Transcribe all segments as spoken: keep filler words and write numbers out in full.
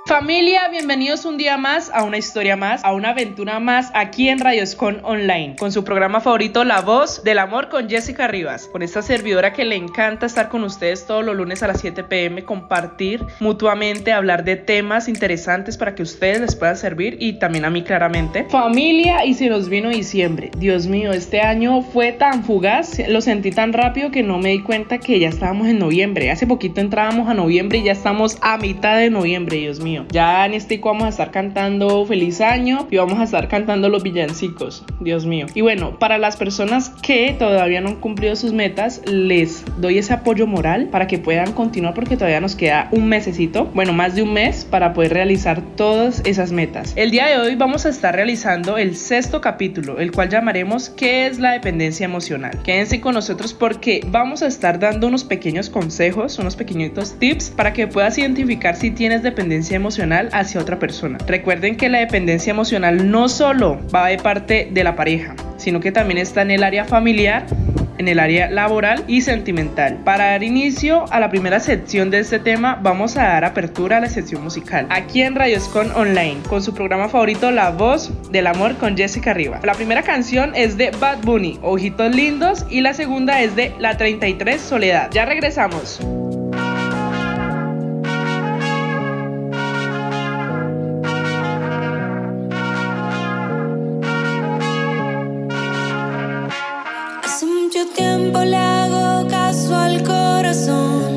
Familia, bienvenidos un día más a una historia más, a una aventura más aquí en Radioscon Online, con su programa favorito La Voz del Amor con Jessica Rivas, con esta servidora que le encanta estar con ustedes todos los lunes a las siete pm, compartir mutuamente, hablar de temas interesantes para que ustedes les puedan servir y también a mí claramente. Familia, y se nos vino diciembre. Dios mío, este año fue tan fugaz, lo sentí tan rápido que no me di cuenta que ya estábamos en noviembre. Hace poquito entrábamos a noviembre y ya estamos a mitad de noviembre, Dios mío. Ya en este vamos a estar cantando Feliz Año y vamos a estar cantando los villancicos, Dios mío. Y bueno, para las personas que todavía no han cumplido sus metas, les doy ese apoyo moral para que puedan continuar, porque todavía nos queda un mesecito, bueno, más de un mes para poder realizar todas esas metas. El día de hoy vamos a estar realizando el sexto capítulo, el cual llamaremos ¿Qué es la dependencia emocional? Quédense con nosotros porque vamos a estar dando unos pequeños consejos, unos pequeñitos tips para que puedas identificar si tienes dependencia emocional hacia otra persona. Recuerden que la dependencia emocional no solo va de parte de la pareja, sino que también está en el área familiar, en el área laboral y sentimental. Para dar inicio a la primera sección de este tema, vamos a dar apertura a la sección musical aquí en Radioscon Online, con su programa favorito La Voz del Amor con Jessica Rivas. La primera canción es de Bad Bunny, Ojitos Lindos, y la segunda es de La treinta y tres, Soledad. Ya regresamos. Tiempo le hago caso al corazón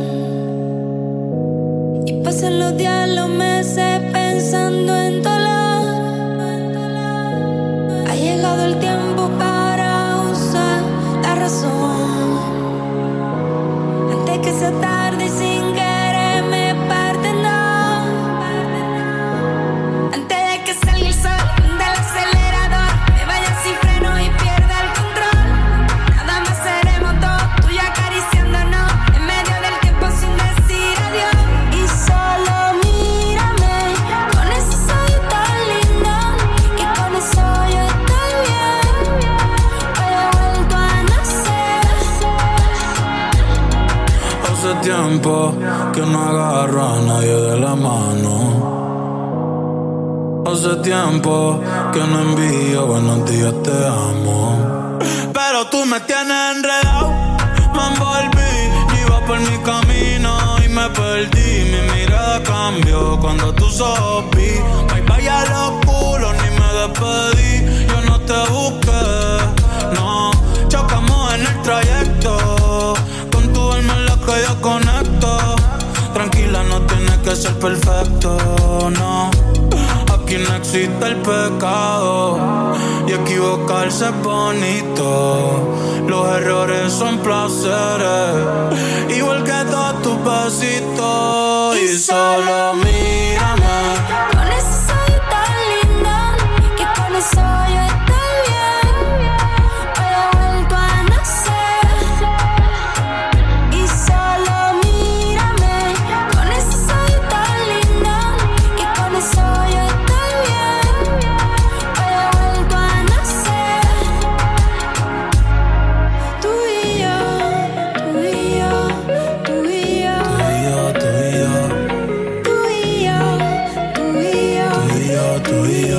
y pasan los días, los meses pensando en dolor. Ha llegado el tiempo para usar la razón antes que sea tarde y sin querer me parten, no. Antes de que salga el sol del acelerador, me vaya sin freno y pierda el control. Tiempo que no agarro a nadie de la mano. Hace tiempo que no envío buenos días, te amo. Pero tú me tienes enredado, me envolví, iba por mi camino y me perdí. Mi mirada cambió cuando tus ojos vi. Bye bye a los culos, ni me despedí. Yo no te busqué, no. Chocamos en el trayecto, con tu alma en la que yo conecto. Tranquila, no tienes que ser perfecto, no. Aquí no existe el pecado y equivocarse es bonito. Los errores son placeres, igual que todos tus besitos. Y solo mírame con ese soy tan lindo que con eso yo estoy bien. Hoy he vuelto a nacer y solo mírame. Con ese soy tan lindo que con eso yo estoy bien. Hoy he vuelto a nacer. Tú y yo, tú y yo, tú y yo, tú y yo, tú y yo, tú y yo, tú y yo, tú y yo, tú y yo.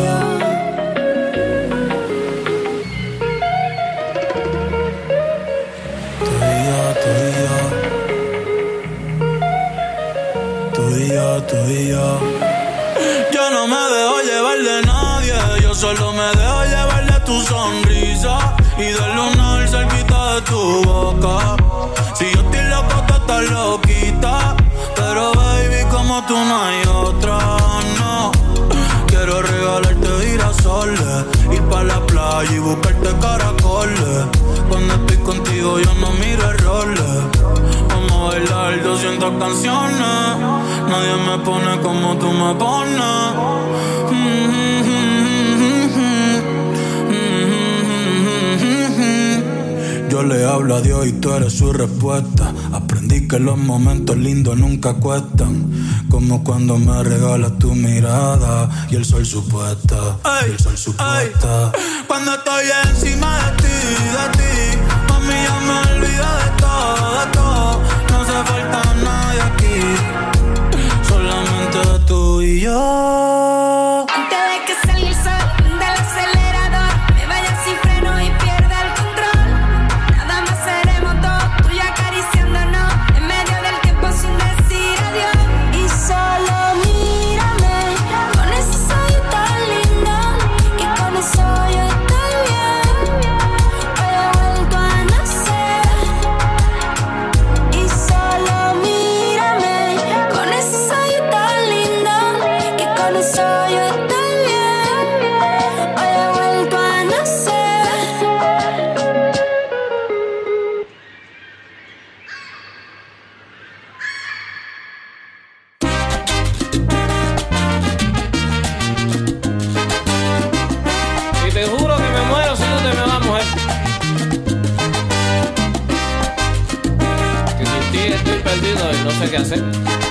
Tú y yo, tú y yo. Yo no me dejo llevar de nadie, yo solo me dejo llevar de tu sonrisa y del lunar cerquita de tu boca. Si yo estoy loco, tú estás loquita, pero baby, como tú no hay otra, no. Quiero regalarte girasoles, ir pa' la playa y buscarte caracoles. Cuando estoy contigo yo no miro errores. Vamos a bailar doscientas canciones, nadie me pone como tú me pones. Yo le hablo a Dios y tú eres su respuesta. Aprendí que los momentos lindos nunca cuestan, como cuando me regalas tu mirada y el sol supuesta, ay, y el sol supuesta. Ay. Cuando estoy encima de ti, de ti, mami, ya me olvido de todo, de todo. No hace falta nadie aquí, solamente tú y yo. perdido y no sé qué hacer.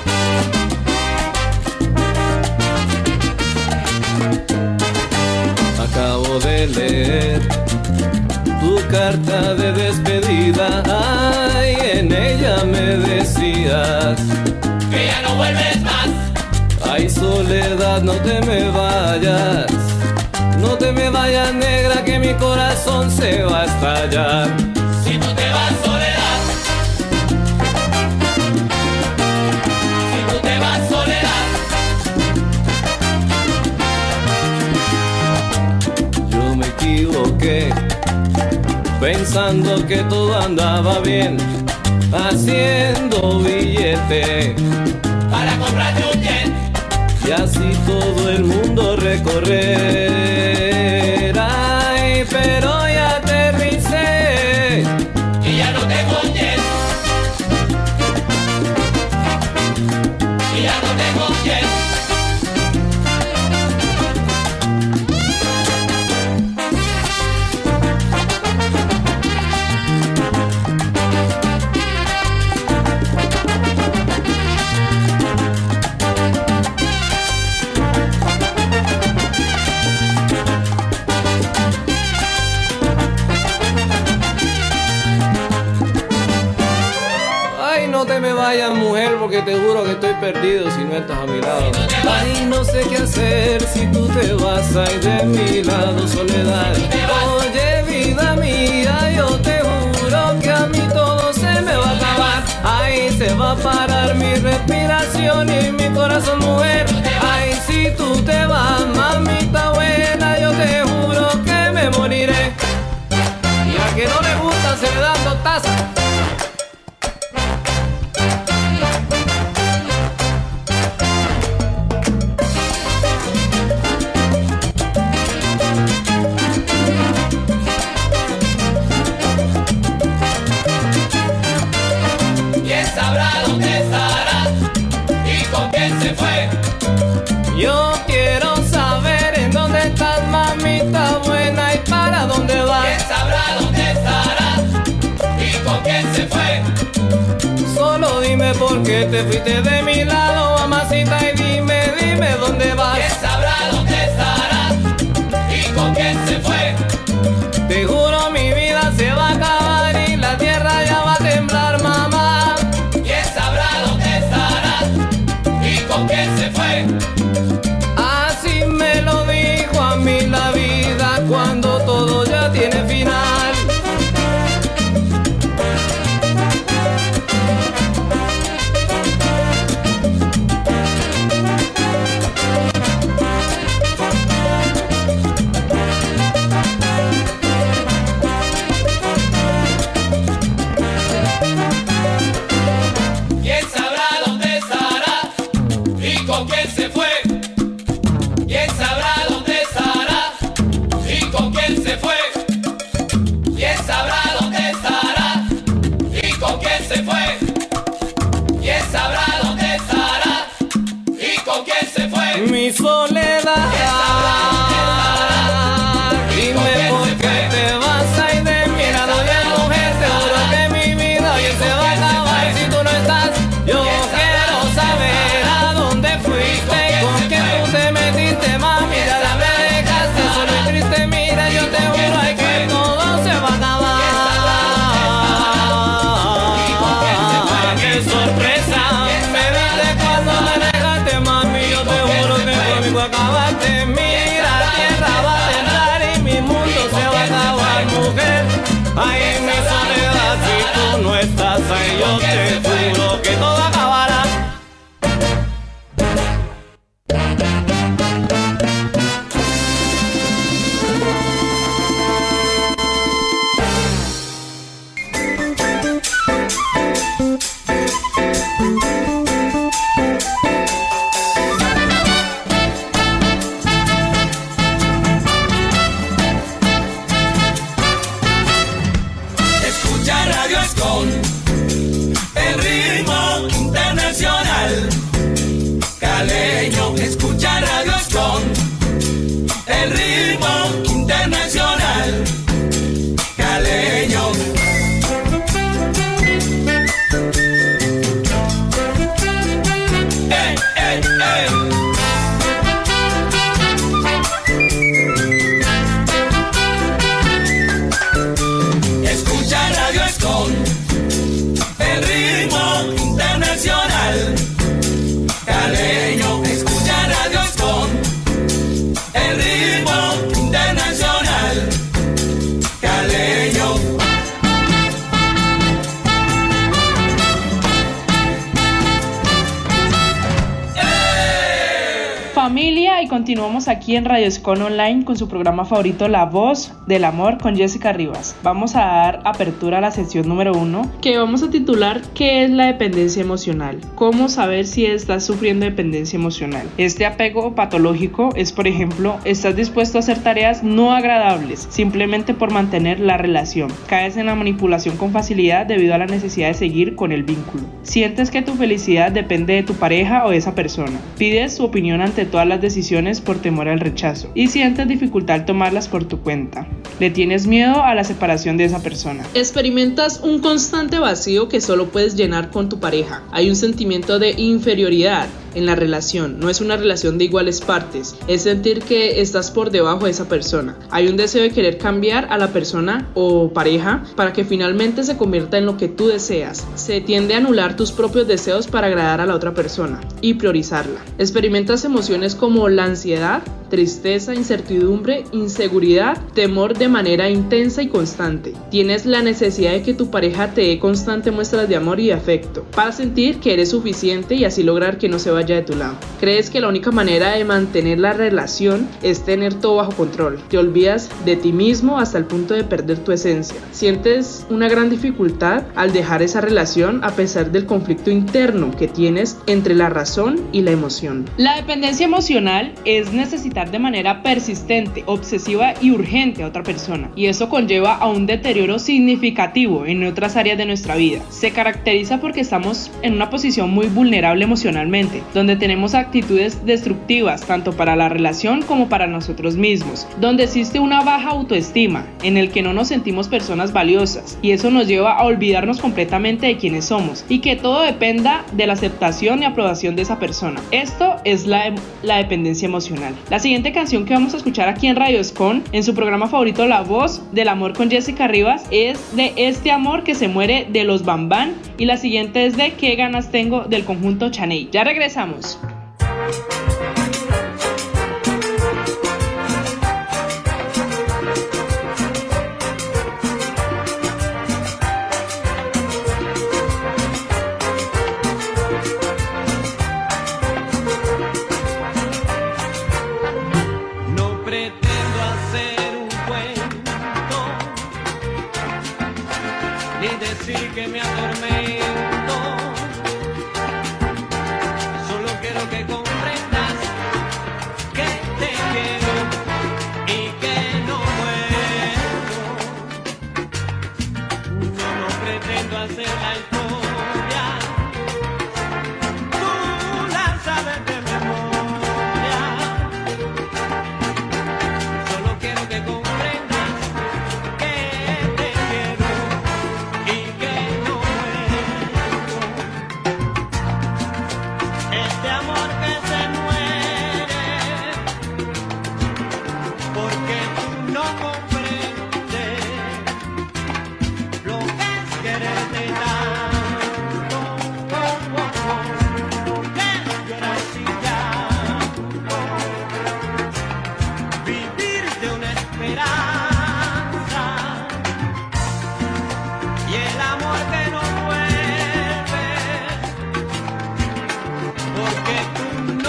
Acabo de leer tu carta de despedida. Ay, en ella me decías que ya no vuelves más. Ay, soledad, no te me vayas. No te me vayas, negra, que mi corazón se va a estallar. Si tú te vas, soledad. Si tú te vas, soledad. Yo me equivoqué pensando que todo andaba bien, haciendo billete para comprarte un jet y así todo el mundo recorrer. Ay, pero ya aterricé y ya no tengo jet. Y ya no tengo jet. No te me vayas, mujer, porque te juro que estoy perdido si no estás a mi lado. Ay, no sé qué hacer si tú te vas. Ay, de mi lado, soledad. Oye, vida mía, yo te juro que a mí todo se me va a acabar. Ay, se va a parar mi respiración y mi corazón, mujer. Ay, si tú te vas, mamita buena, yo te juro que me moriré. Y a que no le gusta se le dan dos tazas. Yo quiero saber en dónde estás, mamita buena, y para dónde vas. ¿Quién sabrá dónde estarás y con quién se fue? Solo dime por qué te fuiste de mi lado, mamacita, y dime, dime dónde vas. ¿Quién sabrá dónde estarás y con quién se fue? Te juro mi vida se va a acabar y la tierra ya va a temblar, mamá. ¿Quién sabrá dónde estarás y con quién se fue? Así me lo dijo a mí la vida cuando todo ya tiene final. ¿Quién sabrá dónde estará y con quién se fue? ¿Quién sabrá dónde estará y con quién se fue? ¿Quién sabrá dónde estará y con quién se fue? ¿Quién sabrá dónde estará y con quién se fue? Mi soledad. Dime por qué te vas a ir de mi lado, bien, mujer, te juro que mi vida bien se va a acabar si tú no estás. Yo quiero saber a dónde fuiste y con quién tú te metiste, mami, ya la me dejaste solo y triste, mira, yo te juro ay, que todo se va a acabar. ¡Qué sorpresa! Me viste cuando me dejaste, mami, yo te juro que conmigo Familia, y continuamos aquí en Radio Escon Online con su programa favorito La Voz del Amor con Jessica Rivas. Vamos a dar apertura a la sección número uno, que vamos a titular ¿Qué es la dependencia emocional? ¿Cómo saber si estás sufriendo dependencia emocional? Este apego patológico es, por ejemplo, estás dispuesto a hacer tareas no agradables simplemente por mantener la relación. Caes en la manipulación con facilidad debido a la necesidad de seguir con el vínculo. Sientes que tu felicidad depende de tu pareja o de esa persona. Pides su opinión ante todas las decisiones por temor al rechazo y sientes dificultad al tomarlas por tu cuenta. Le tienes miedo a la separación de esa persona. Experimentas un constante vacío que solo puedes llenar con tu pareja. Hay un sentimiento de inferioridad en la relación. No es una relación de iguales partes, es sentir que estás por debajo de esa persona. Hay un deseo de querer cambiar a la persona o pareja para que finalmente se convierta en lo que tú deseas. Se tiende a anular tus propios deseos para agradar a la otra persona y priorizarla. Experimentas emociones como la ansiedad, tristeza, incertidumbre, inseguridad, temor de manera intensa y constante. Tienes la necesidad de que tu pareja te dé constantes muestras de amor y de afecto para sentir que eres suficiente y así lograr que no se vaya de tu lado. Crees que la única manera de mantener la relación es tener todo bajo control. Te olvidas de ti mismo hasta el punto de perder tu esencia. Sientes una gran dificultad al dejar esa relación a pesar del conflicto interno que tienes entre la razón y la emoción. La dependencia emocional es necesitar de manera persistente, obsesiva y urgente a otra persona, y eso conlleva a un deterioro significativo en otras áreas de nuestra vida. Se caracteriza porque estamos en una posición muy vulnerable emocionalmente, donde tenemos actitudes destructivas tanto para la relación como para nosotros mismos, donde existe una baja autoestima, en el que no nos sentimos personas valiosas, y eso nos lleva a olvidarnos completamente de quiénes somos, y que todo dependa de la aceptación y aprobación de esa persona. Esto es la, la dependencia emocional. La siguiente canción que vamos a escuchar aquí en Radio Escon, en su programa favorito La Voz del Amor con Jessica Rivas, es de Este Amor que se muere de los Bambán, y la siguiente es de Qué ganas tengo del conjunto Chaney. Ya regresamos. Decir que me atormento, solo quiero que comprendas que te quiero y que no muero. No, no pretendo hacer la historia, tú la sabes de memoria. Solo quiero que comprendas que te quiero. Este amor que se muere, porque tú no comprendes lo que es quererte tanto, lo que es llorar sin llanto, vivir de una esperanza y el amor que no vuelve. Porque tú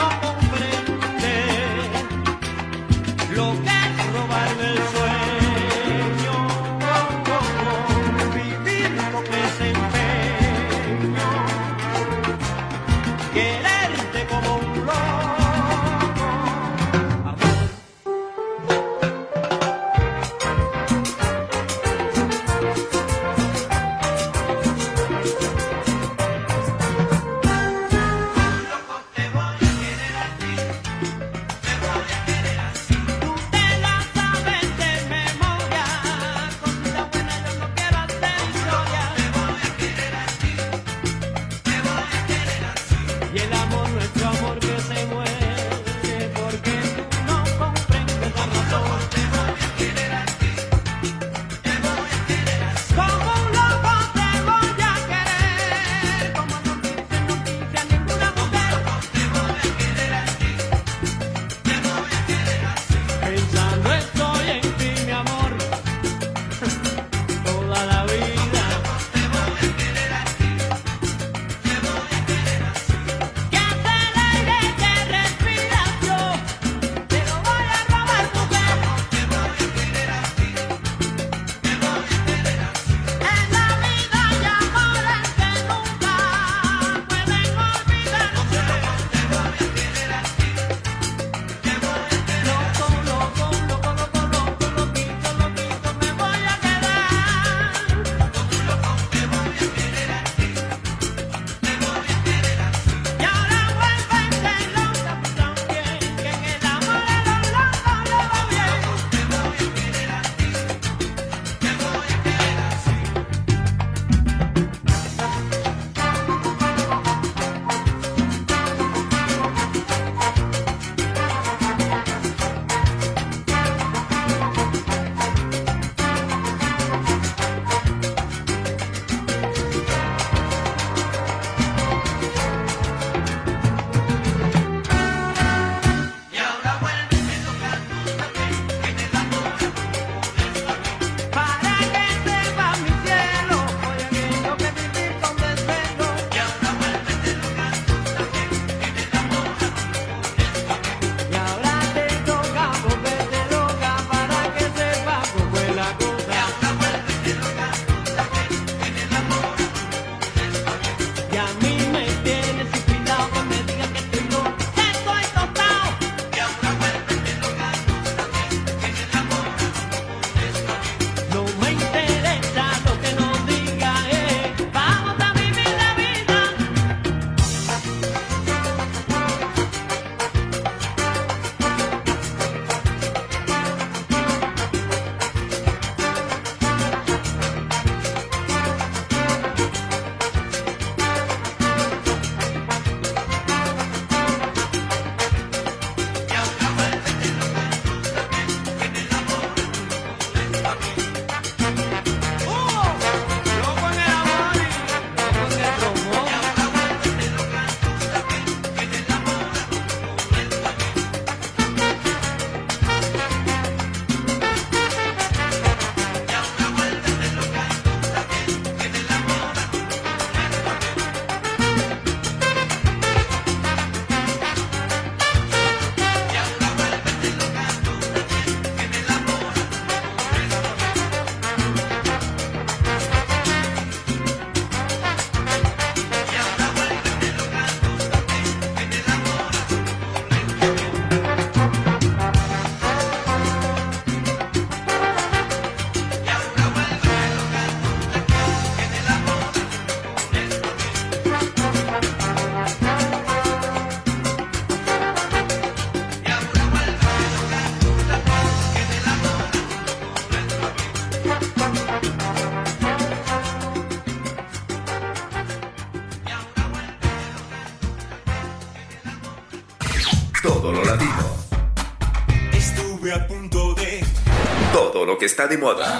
Todo lo latino. Estuve a punto de Todo lo que está de moda.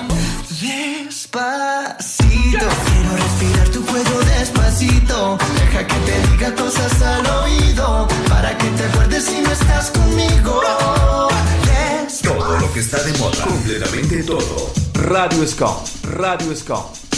Despacito, quiero respirar tu cuello despacito. Deja que te diga cosas al oído, para que te acuerdes si no estás conmigo. Despacito. Todo lo que está de moda. Completamente todo. Radio Ska, Radio Ska.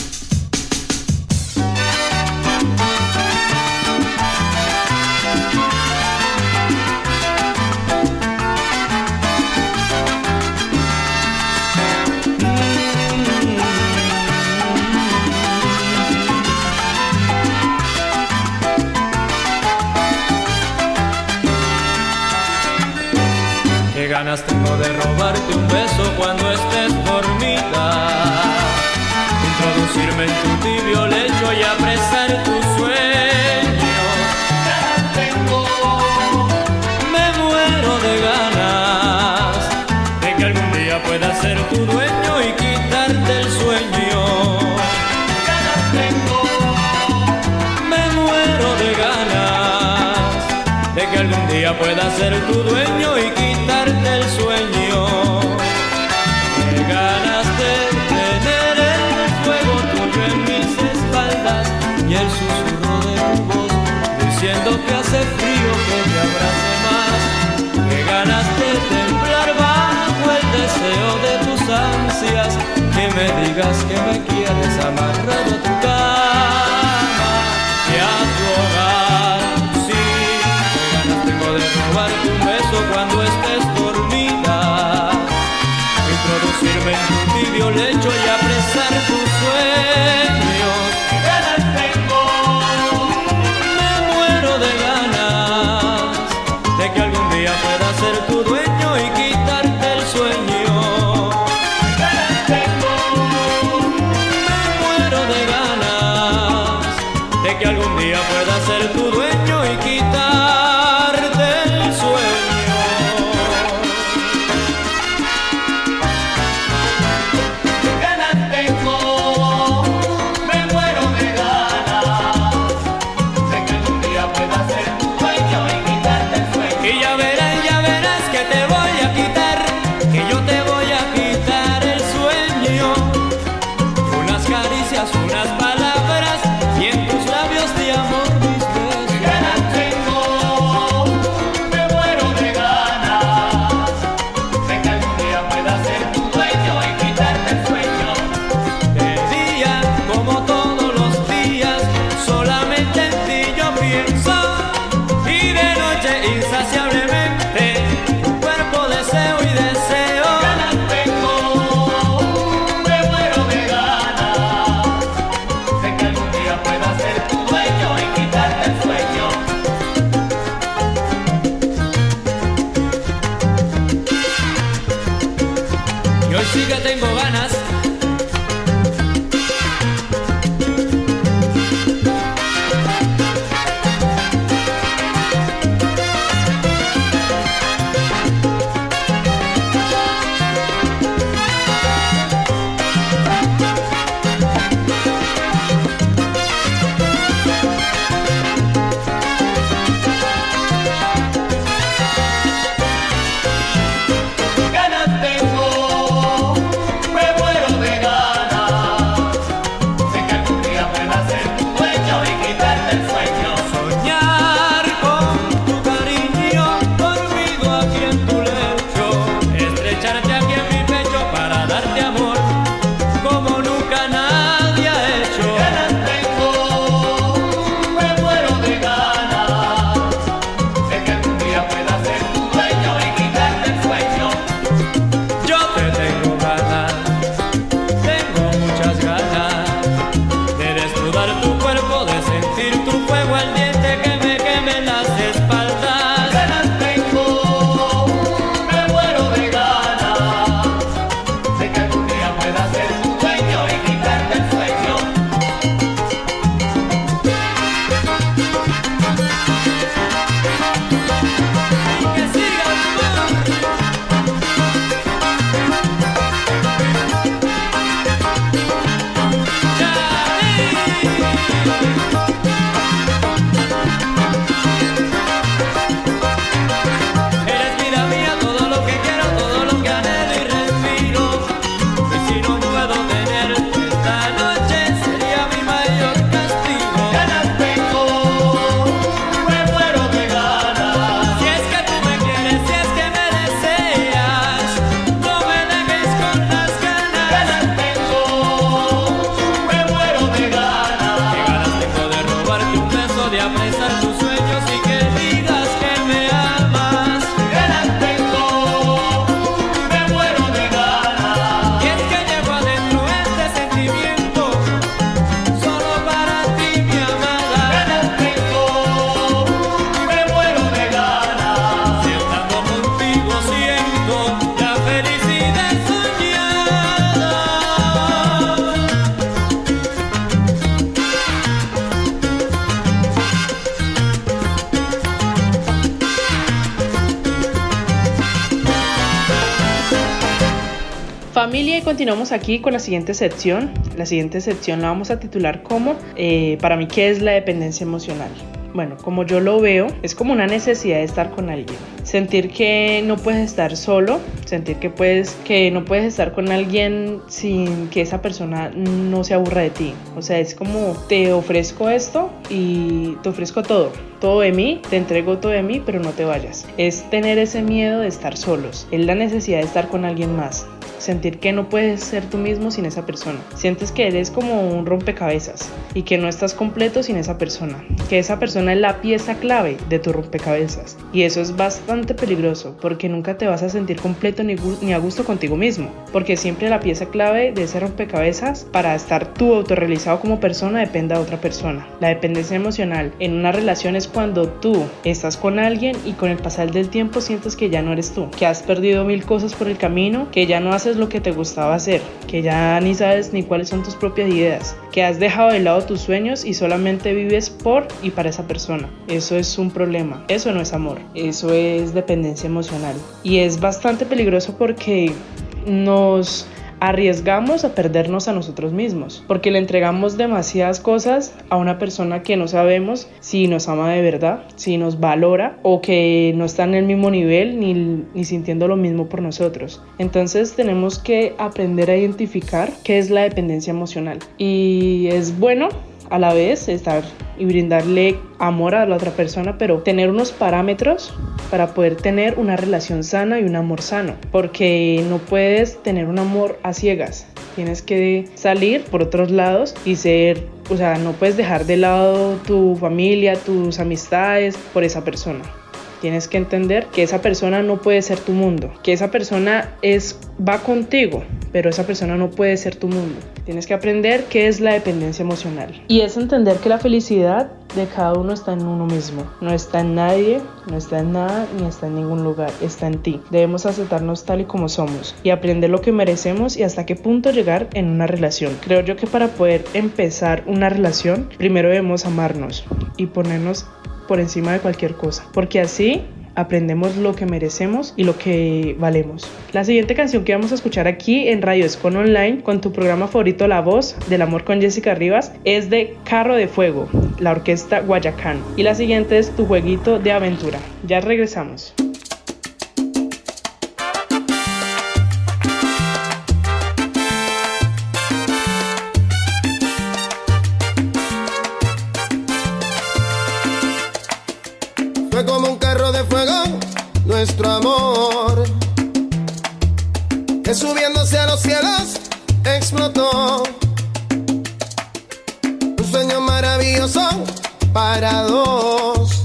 Qué ganas tengo de robarte un beso cuando estés dormida, introducirme en tu tibio lecho y apresar tu sueño. Ganas tengo, me muero de ganas de que algún día pueda ser tu dueño y quitarte el sueño. Ganas tengo, me muero de ganas de que algún día pueda ser tu dueño y quitarte el sueño. Qué ganas de tener el fuego tuyo en mis espaldas y el susurro de tu voz diciendo que hace frío, que te abrace más. Qué ganas de temblar bajo el deseo de tus ansias, que me digas que me quieres amarrado a tu cama y a tu hogar. Sí, qué ganas tengo de robarte un beso cuando estés dormida, introducirme en tu tibio lecho y apresar tus sueños. ¿Qué ganas tengo? Me muero de ganas de que algún día pueda ser tu dueño y quitarte el sueño. ¿Qué ganas tengo? Me muero de ganas de que algún día pueda ser tu dueño y quitarte el sueño. Ganas tengo, me muero de ganas de que algún día pueda ser tu dueño y quitarte el sueño. Y ya verás, ya verás que te voy a quitar, que yo te voy a quitar el sueño. Unas caricias, unas palabras y en tus labios de amor mis besos. Ganas tengo, me muero de ganas de que algún día pueda ser tu dueño y quitarte el sueño. De día, como todos los días, solamente en ti yo pienso, y de noche insaciablemente tu cuerpo deseo y deseo. Ganas tengo, me muero de ganas de que algún día pueda ser tu dueño y quitarte el sueño. Y hoy sí que tengo ganas. Ganas tengo, Familia, y continuamos aquí con la siguiente sección. La siguiente sección la vamos a titular como eh, para mí, ¿qué es la dependencia emocional? Bueno, como yo lo veo, es como una necesidad de estar con alguien. Sentir que no puedes estar solo, sentir que, puedes, que no puedes estar con alguien sin que esa persona no se aburra de ti. O sea, es como te ofrezco esto y te ofrezco todo. Todo de mí, te entrego todo de mí, pero no te vayas. Es tener ese miedo de estar solos. Es la necesidad de estar con alguien más. Sentir que no puedes ser tú mismo sin esa persona. Sientes que eres como un rompecabezas y que no estás completo sin esa persona. Que esa persona es la pieza clave de tu rompecabezas. Y eso es bastante peligroso porque nunca te vas a sentir completo ni, ni a gusto contigo mismo. Porque siempre la pieza clave de ese rompecabezas para estar tú autorrealizado como persona depende de otra persona. La dependencia emocional en una relación es cuando tú estás con alguien y con el pasar del tiempo sientes que ya no eres tú. Que has perdido mil cosas por el camino, que ya no haces lo que te gustaba hacer, que ya ni sabes ni cuáles son tus propias ideas, que has dejado de lado tus sueños y solamente vives por y para esa persona. Eso es un problema, eso no es amor, eso es dependencia emocional y es bastante peligroso porque nos arriesgamos a perdernos a nosotros mismos porque le entregamos demasiadas cosas a una persona que no sabemos si nos ama de verdad, si nos valora o que no está en el mismo nivel ni, ni sintiendo lo mismo por nosotros. Entonces tenemos que aprender a identificar qué es la dependencia emocional y es bueno a la vez estar y brindarle amor a la otra persona, pero tener unos parámetros para poder tener una relación sana y un amor sano, porque no puedes tener un amor a ciegas, tienes que salir por otros lados y ser, o sea, no puedes dejar de lado tu familia, tus amistades por esa persona. Tienes que entender que esa persona no puede ser tu mundo, que esa persona es, va contigo, pero esa persona no puede ser tu mundo. Tienes que aprender qué es la dependencia emocional. Y es entender que la felicidad de cada uno está en uno mismo. No está en nadie, no está en nada, ni está en ningún lugar. Está en ti. Debemos aceptarnos tal y como somos y aprender lo que merecemos y hasta qué punto llegar en una relación. Creo yo que para poder empezar una relación, primero debemos amarnos y ponernos por encima de cualquier cosa, porque así aprendemos lo que merecemos y lo que valemos. La siguiente canción que vamos a escuchar aquí en Radio Escon Online con tu programa favorito La Voz del Amor con Jessica Rivas es de Carro de Fuego, la orquesta Guayacán, y la siguiente es Tu Jueguito de Aventura. Ya regresamos. Fue como un carro de fuego, nuestro amor, que subiéndose a los cielos explotó. Un sueño maravilloso para dos,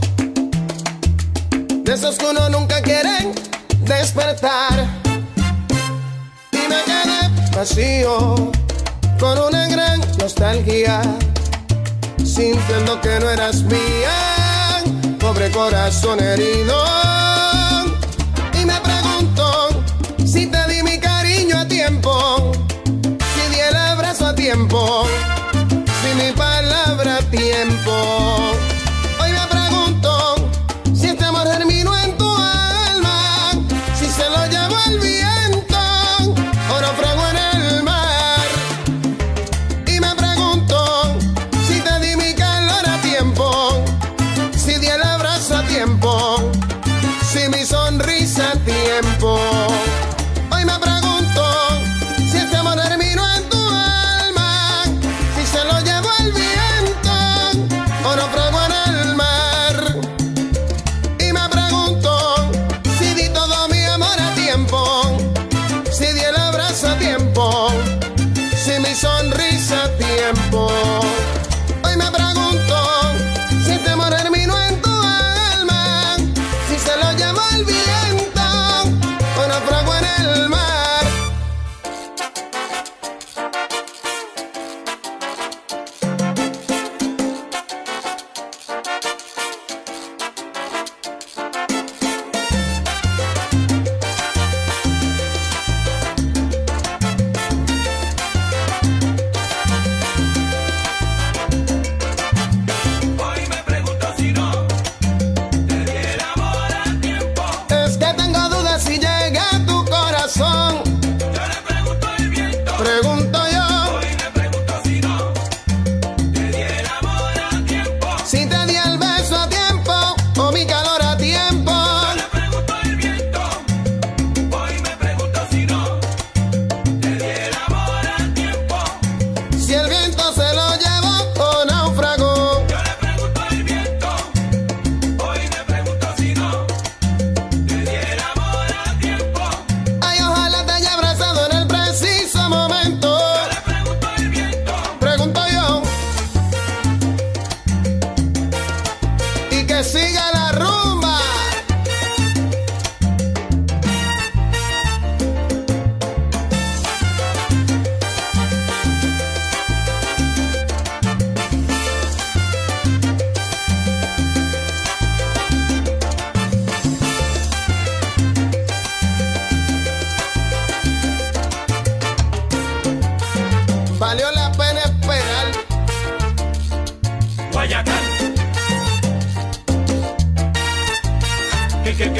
de esos que uno nunca quiere despertar. Y me quedé vacío, con una gran nostalgia, sintiendo que no eras mía. Pobre corazón herido. Y me pregunto si te di mi cariño a tiempo, si di el abrazo a tiempo, si mi palabra a tiempo. Hoy me pregunto si este amor germinó en tu alma, si se lo llevó el viento o naufragó en el mar. Y me pregunto si te di mi calor a tiempo, si mi sonrisa a tiempo.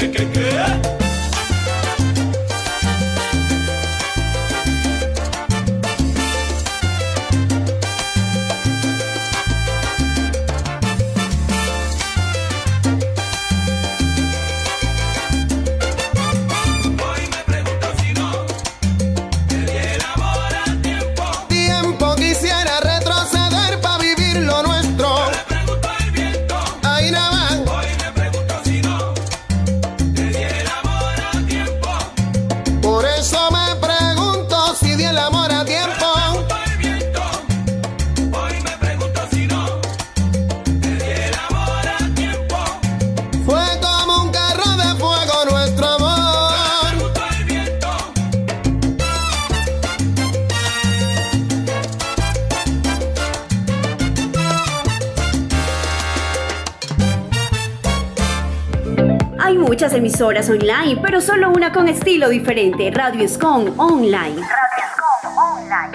¿Qué, qué, qué? Muchas emisoras online, pero solo una con estilo diferente. Radio Escon Online. Radio Escon Online.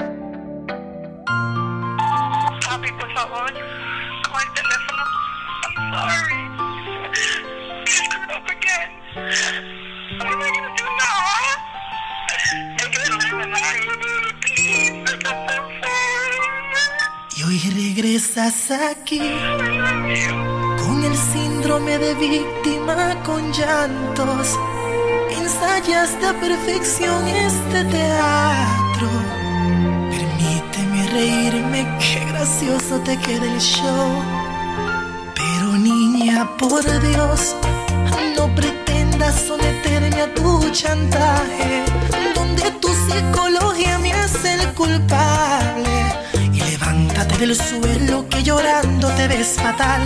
Papi, por favor, con el teléfono. I'm sorry. I screwed up again. What am I gonna do now? I can't live without you. Please, I got them for. Y hoy regresas aquí con el síndrome de víctima, con llantos. Ensayaste a perfección este teatro. Permíteme reírme, qué gracioso te queda el show. Pero niña, por Dios, no pretendas someterme a tu chantaje, donde tu psicología me hace el culpable. Y levántate del suelo, que llorando te ves fatal.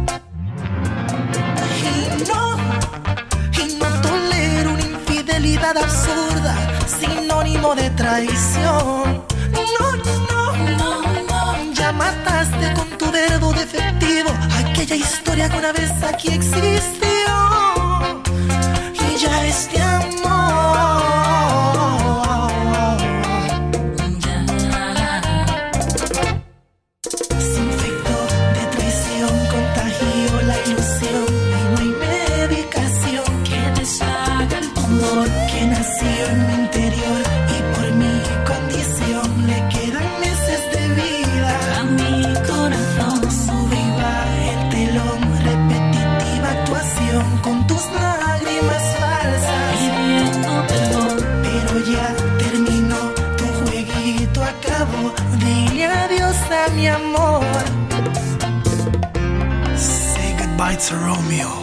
Absurda, sinónimo de traición. No, no, no, no. Ya mataste con tu verbo defectivo aquella historia que una vez aquí existió. Y ya este amor se infectó de traición, contagió la ilusión. Y no hay medicación que deshaga el tumor que nació en mi interior, y por mi condición le quedan meses de vida a mi corazón. Sube y baja el telón, repetitiva actuación con tus lágrimas falsas, pidiendo perdón. Pero ya terminó, tu jueguito acabó. Dile adiós a mi amor. Say goodbye to Romeo.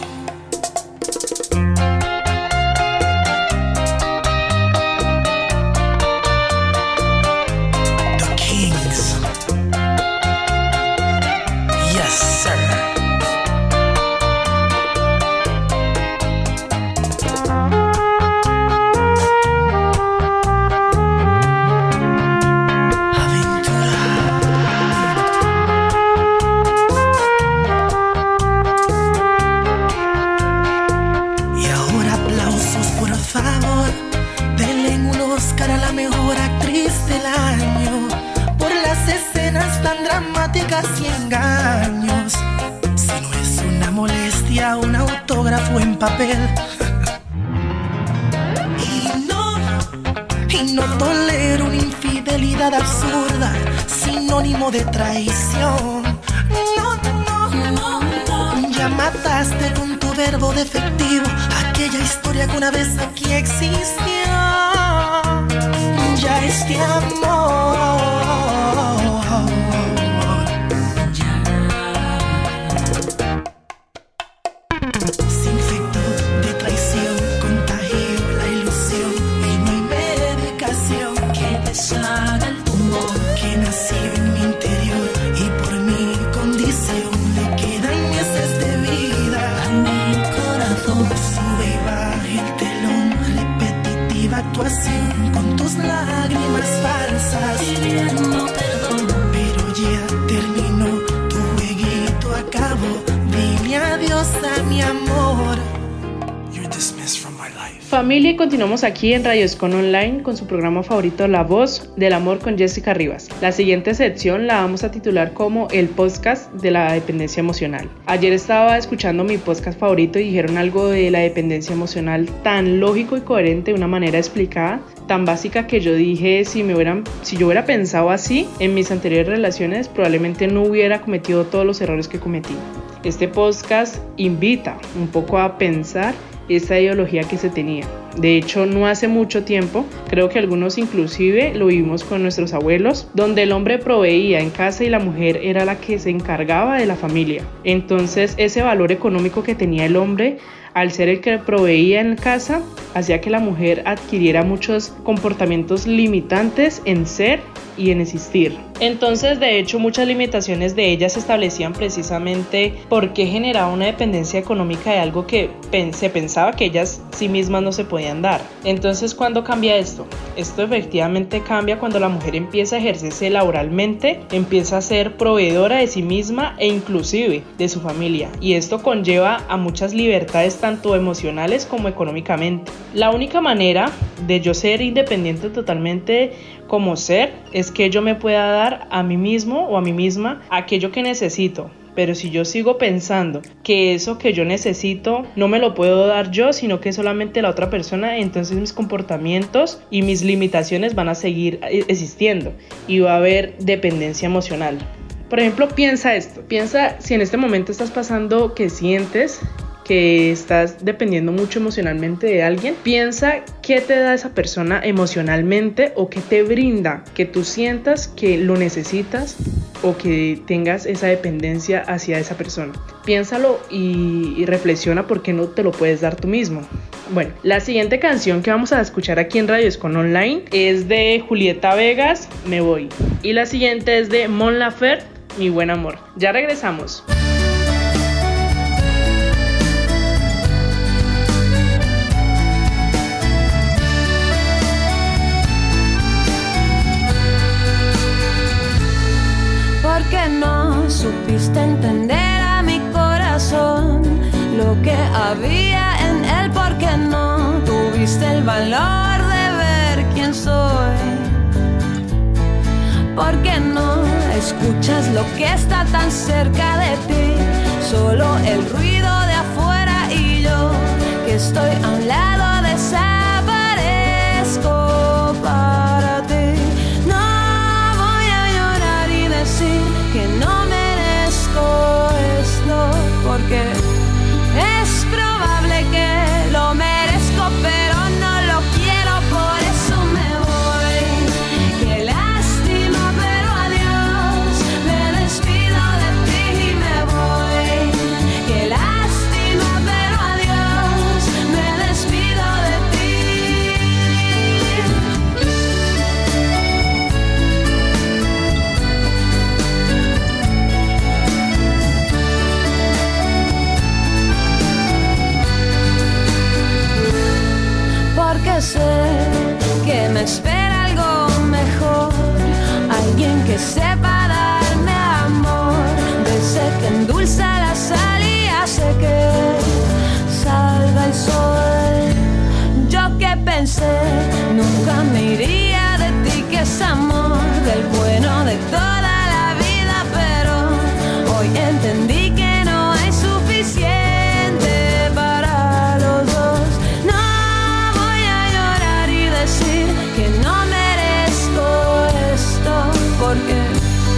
Y engaños, si no es una molestia, un autógrafo en papel. Y no, y no tolero una infidelidad absurda, sinónimo de traición. No, no, no, no. Ya mataste con tu verbo defectivo aquella historia que una vez aquí existió. Ya este amor sube y baja el telón, repetitivo. Familia, y continuamos aquí en Radio Escon Online con su programa favorito La Voz del Amor con Jessica Rivas. La siguiente sección la vamos a titular como el podcast de la dependencia emocional. Ayer estaba escuchando mi podcast favorito y dijeron algo de la dependencia emocional tan lógico y coherente, de una manera explicada, tan básica, que yo dije, si me hubieran, si yo hubiera pensado así en mis anteriores relaciones, probablemente no hubiera cometido todos los errores que cometí. Este podcast invita un poco a pensar esa ideología que se tenía. De hecho, no hace mucho tiempo, creo que algunos inclusive lo vivimos con nuestros abuelos, donde el hombre proveía en casa y la mujer era la que se encargaba de la familia. Entonces, ese valor económico que tenía el hombre, al ser el que proveía en casa, hacía que la mujer adquiriera muchos comportamientos limitantes en ser y en existir. Entonces, de hecho, muchas limitaciones de ella se establecían precisamente porque generaba una dependencia económica de algo que se pensaba que ellas sí mismas no se podían dar. Entonces, ¿cuándo cambia esto? Esto efectivamente cambia cuando la mujer empieza a ejercerse laboralmente, empieza a ser proveedora de sí misma e inclusive de su familia. Y esto conlleva a muchas libertades tanto emocionales como económicamente. La única manera de yo ser independiente totalmente como ser es que yo me pueda dar a mí mismo o a mí misma aquello que necesito. Pero si yo sigo pensando que eso que yo necesito no me lo puedo dar yo, sino que solamente la otra persona, entonces mis comportamientos y mis limitaciones van a seguir existiendo y va a haber dependencia emocional. Por ejemplo, piensa esto, piensa si en este momento estás pasando que sientes que estás dependiendo mucho emocionalmente de alguien, piensa qué te da esa persona emocionalmente o qué te brinda, que tú sientas que lo necesitas o que tengas esa dependencia hacia esa persona. Piénsalo y, y reflexiona por qué no te lo puedes dar tú mismo. Bueno, la siguiente canción que vamos a escuchar aquí en Radio Escon Online es de Julieta Vegas, Me Voy. Y la siguiente es de Mon Laferte, Mi Buen Amor. Ya regresamos. Porque no supiste entender a mi corazón lo que había en él, porque no tuviste el valor de ver quién soy, porque no escuchas lo que está tan cerca de ti, solo el ruido de afuera y yo que estoy a un lado desaparezco para ti. Que no merezco esto, porque es probable que lo merezco, pero no lo quiero, por eso me voy. Qué lástima, pero adiós, me despido de ti y me voy. Qué lástima, pero adiós, me despido de ti. Porque sé que me espera algo mejor, alguien que sepa darme amor, de ese que endulza la sal y hace que salga el sol. Yo que pensé nunca me iría de ti, que es amor del bueno de toda la vida, pero hoy entendí que no hay suficiente para los dos. Que no merezco esto, porque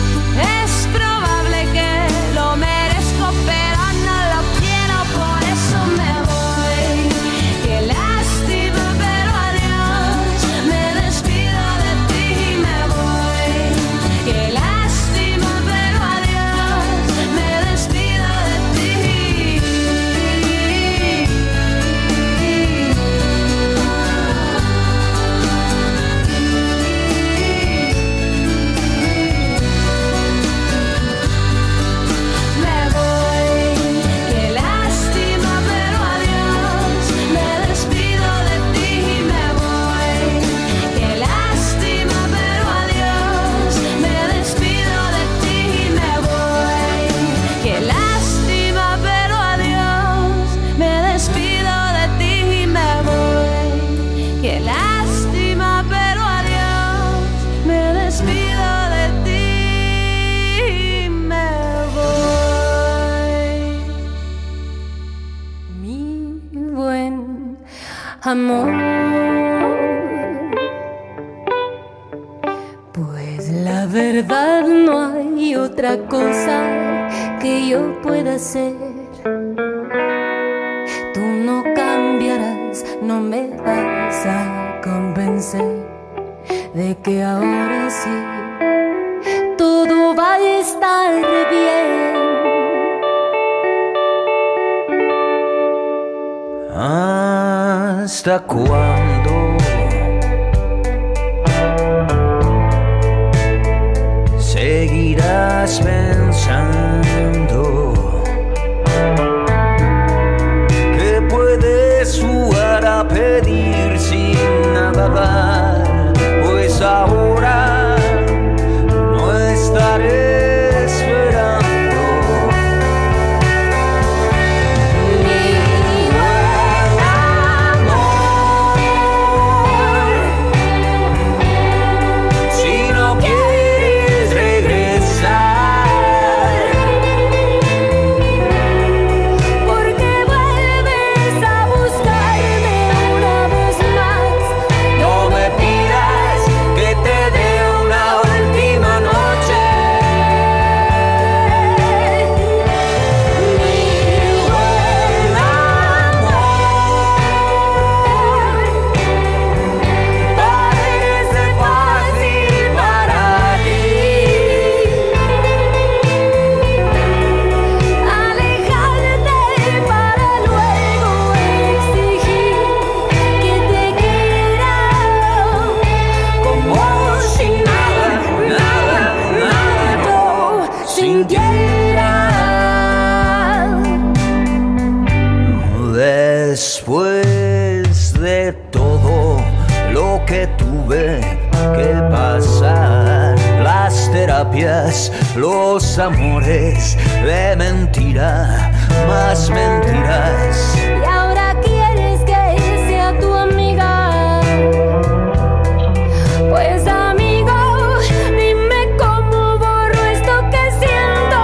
amor. Pues la verdad no hay otra cosa que yo pueda hacer. Tú no cambiarás, no me vas a convencer de que ahora sí todo va a estar bien. ¿Hasta cuándo seguirás pensando que puedes jugar a pedir sin nada dar? Pues ahora no estaré después de todo lo que tuve que pasar, las terapias, los amores de mentira, más mentiras. Y ahora quieres que sea tu amiga. Pues amigo, dime cómo borro esto que siento.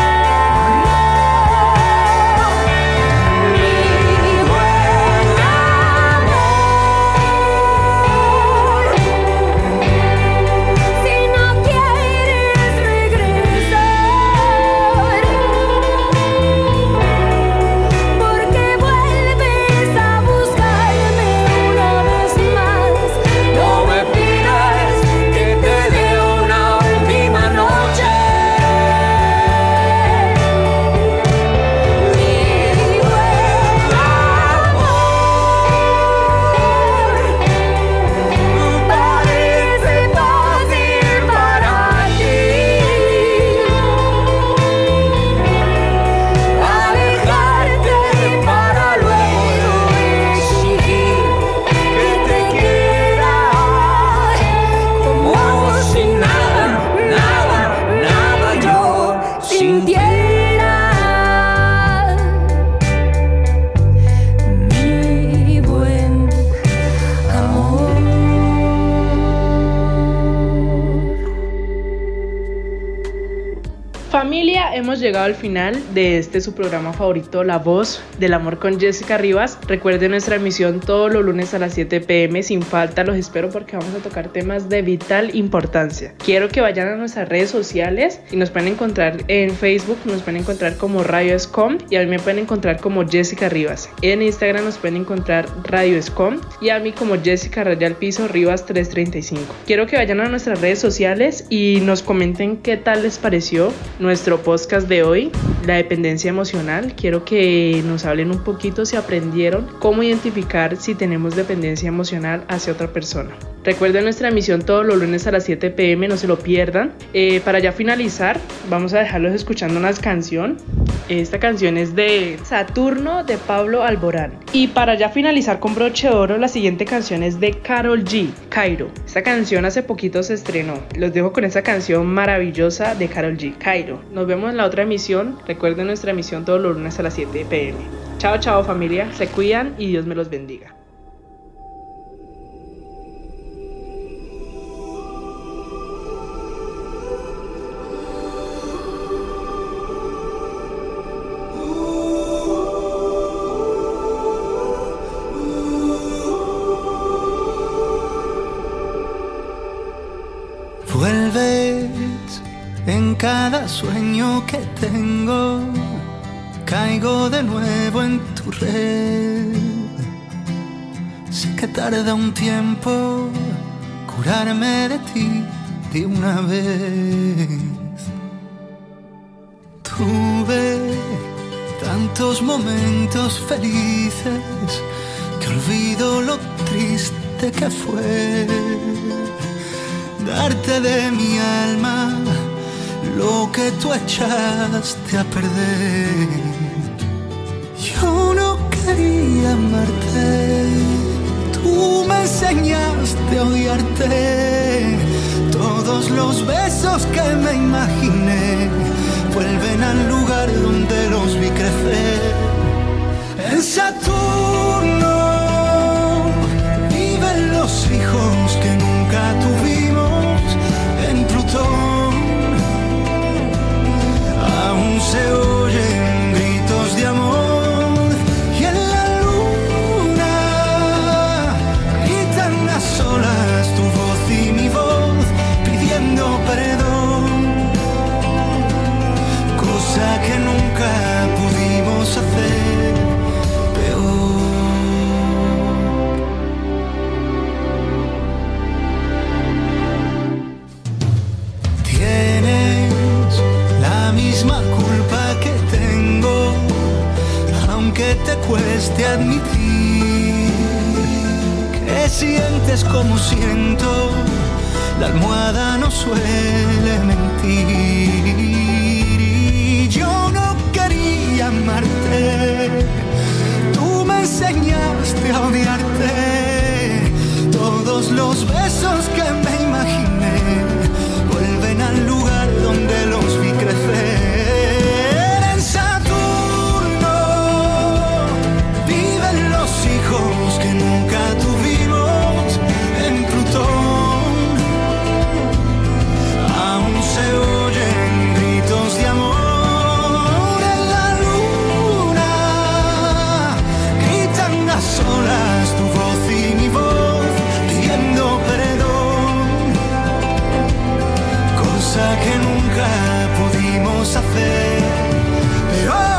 Familia, hemos llegado al final de este su programa favorito, La Voz del Amor con Jessica Rivas. Recuerden nuestra emisión todos los lunes a las siete p m sin falta, los espero porque vamos a tocar temas de vital importancia. Quiero que vayan a nuestras redes sociales y nos pueden encontrar en Facebook, nos pueden encontrar como Radio Escom y a mí me pueden encontrar como Jessica Rivas. En Instagram nos pueden encontrar Radio Escom y a mí como Jessica Rayal Piso Rivas trescientos treinta y cinco. Quiero que vayan a nuestras redes sociales y nos comenten qué tal les pareció nuestro podcast de hoy, la dependencia emocional. Quiero que nos hablen un poquito si aprendieron cómo identificar si tenemos dependencia emocional hacia otra persona. Recuerden nuestra emisión todos los lunes a las siete p m, no se lo pierdan. Eh, para ya finalizar, vamos a dejarlos escuchando una canción. Esta canción es de Saturno de Pablo Alborán. Y para ya finalizar con broche de oro, la siguiente canción es de Karol G, Cairo. Esta canción hace poquito se estrenó. Los dejo con esa canción maravillosa de Karol G, Cairo. Nos vemos en la otra emisión. Recuerden nuestra emisión todos los lunes a las siete p m. Chao, chao familia. Se cuidan y Dios me los bendiga. cada sueño que tengo, caigo de nuevo en tu red. Sé que tarda un tiempo curarme de ti de una vez. Tuve tantos momentos felices que olvido lo triste que fue darte de mi alma lo que tú echaste a perder. Yo no quería amarte, tú me enseñaste a odiarte. Todos los besos que me imaginé vuelven al lugar donde los vi crecer. En Saturno viven los hijos que nunca tuvimos. En Plutón aún se oyen gritos de amor. Y en la luna gritan a solas tu voz y mi voz pidiendo perdón, cosa que nunca pudimos hacer peor. Tienes la misma culpa que tengo, aunque te cueste admitir que sientes como siento. La almohada no suele mentir. Y yo no quería amarte, tú me enseñaste a odiarte. Todos los besos que me imaginé vuelven al lugar donde los vi crecer. En Saturno viven los hijos que nunca tuvimos. En Plutón aún se oyen gritos de amor. En la luna gritan a solas tu voz y mi voz pidiendo perdón, cosa que nunca pudimos hacer. Pero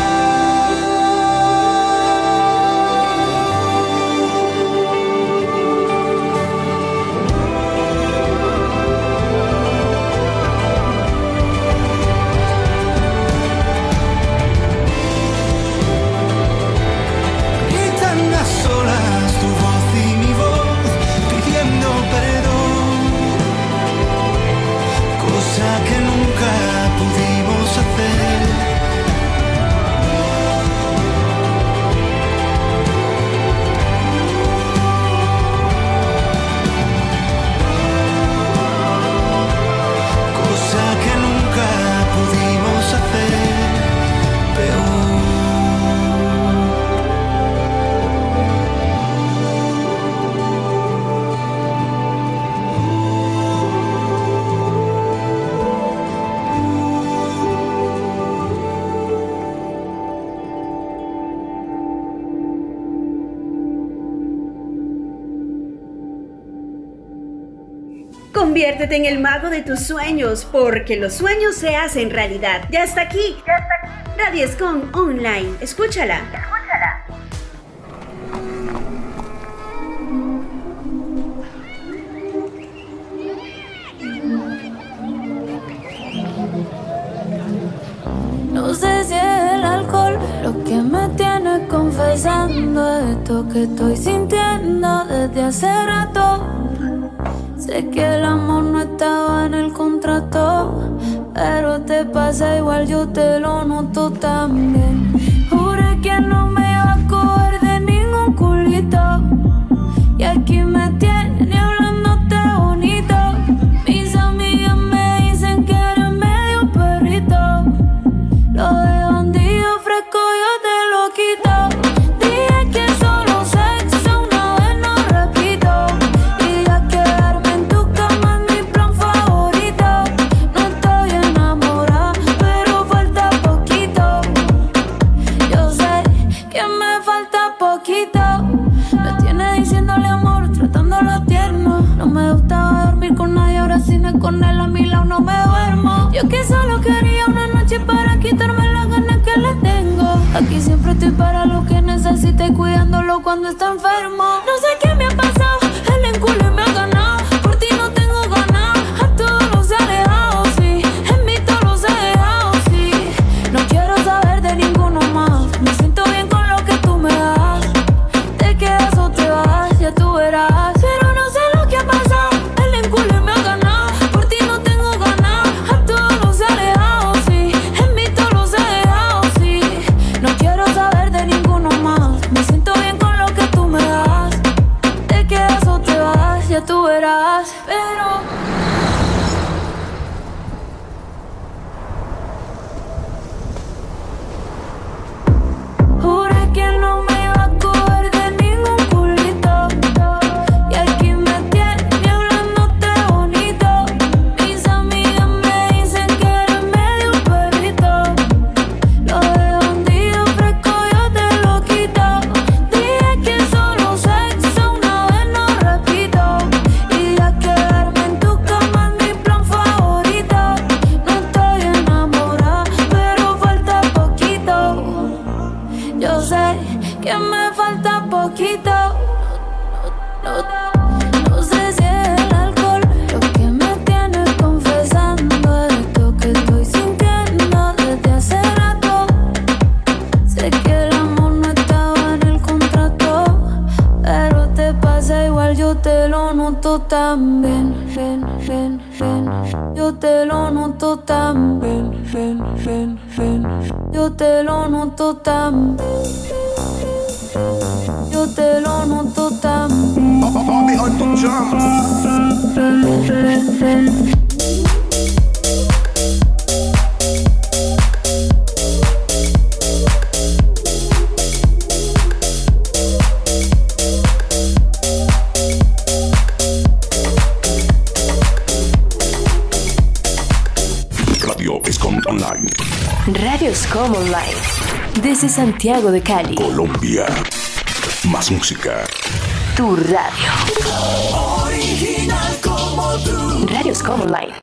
que nunca pudimos hacer. Cosa que nunca pudimos hacer peor. Conviértete en el mago de tus sueños, porque los sueños se hacen realidad. Ya está aquí. Ya está aquí. Radio Escon Online. Escúchala. Escúchala. No sé si es el alcohol lo que me tiene confesando esto que estoy sintiendo desde hace rato. Sé que el amor no estaba en el contrato, pero te pasa igual, yo te lo noto también. Juré que no me iba a coger de ningún culito, y aquí me tiene hablándote bonito. Mis amigas me dicen que eres medio perrito, lo de bandido fresco yo te lo quito. Dije que solo sexo una vez no repito, y ya quedarme en tu cama es mi plan favorito. No estoy enamorada, pero falta poquito. Yo sé que me falta poquito. Me tiene diciéndole amor, tratándolo tierno. No me gustaba dormir con nadie, ahora si no es con él a mi lado no me duermo. Yo que solo quería una noche para quitarme las ganas que le tengo. Aquí siempre estoy para lo que necesite, cuidándolo cuando está enfermo. No sé qué me ha pasado, el enculo me ha ganado. Por ti no tengo ganas, a todos los he alejado, sí. En mí todos los he dejado, sí. No quiero saber de ninguno más. Me siento bien con lo que tú me das. Te quedas o te vas, ya tú verás. Pero no sé lo que ha pasado, el enculo me ha ganado. Por ti no tengo ganas, a todos los he alejado, sí. En mí todos los he dejado, sí. No quiero saber de ninguno más. Me siento bien con lo que tú me das. Te quedas o te vas, ya tú verás. Pero juré que no me iba a coger de ningún culito. Y aquí me tiene hablándote bonito. Mis amigas me dicen que eres medio perrito. Lo de bandido fresco yo te lo quito. Dije que solo sexo una vez, no repito. Y ya quedarme en tu cama es mi plan favorito. No estoy enamorada, pero falta poquito. Yo sé que me falta poquito. No, no, no sé si es el alcohol lo que me tiene confesando esto que estoy sintiendo desde hace rato. Sé que el amor no estaba en el contrato, pero te pasa igual, yo te lo noto también. Ven, ven, ven. Yo te lo noto también. Ven, ven, ven. Yo te lo noto también. Yo te lo noto también. Ven, ven, ven. Radio Escom Online. Radio Escom Online. Desde Santiago de Cali, Colombia. Más música. Tu radio. Original como tú. Radio Escom Online.